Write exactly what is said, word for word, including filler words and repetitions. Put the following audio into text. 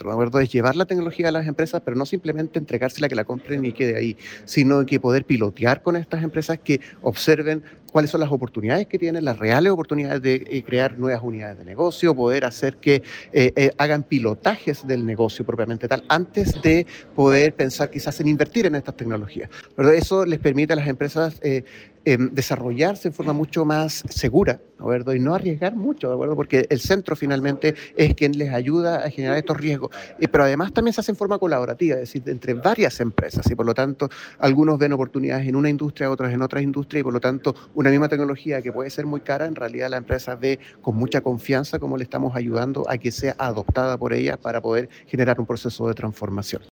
nuestro, ¿de acuerdo? Es llevar la tecnología a las empresas, pero no simplemente entregársela que la compren y quede ahí, sino que poder pilotear con estas empresas que observen cuáles son las oportunidades que tienen, las reales oportunidades de eh, crear nuevas unidades de negocio, poder hacer que eh, eh, hagan pilotajes del negocio propiamente tal, antes de poder pensar quizás en invertir en estas tecnologías. Pero eso les permite a las empresas eh, eh, desarrollarse en forma mucho más segura, ¿de acuerdo? Y no arriesgar mucho, ¿de acuerdo? Porque el centro finalmente es quien les ayuda a generar estos riesgos. Eh, pero además también se hace en forma colaborativa, es decir, entre varias empresas, y por lo tanto algunos ven oportunidades en una industria, otros en otras industrias, y por lo tanto una misma tecnología que puede ser muy cara, en realidad la empresa ve con mucha confianza cómo le estamos ayudando a que sea adoptada por ella para poder generar un proceso de transformación.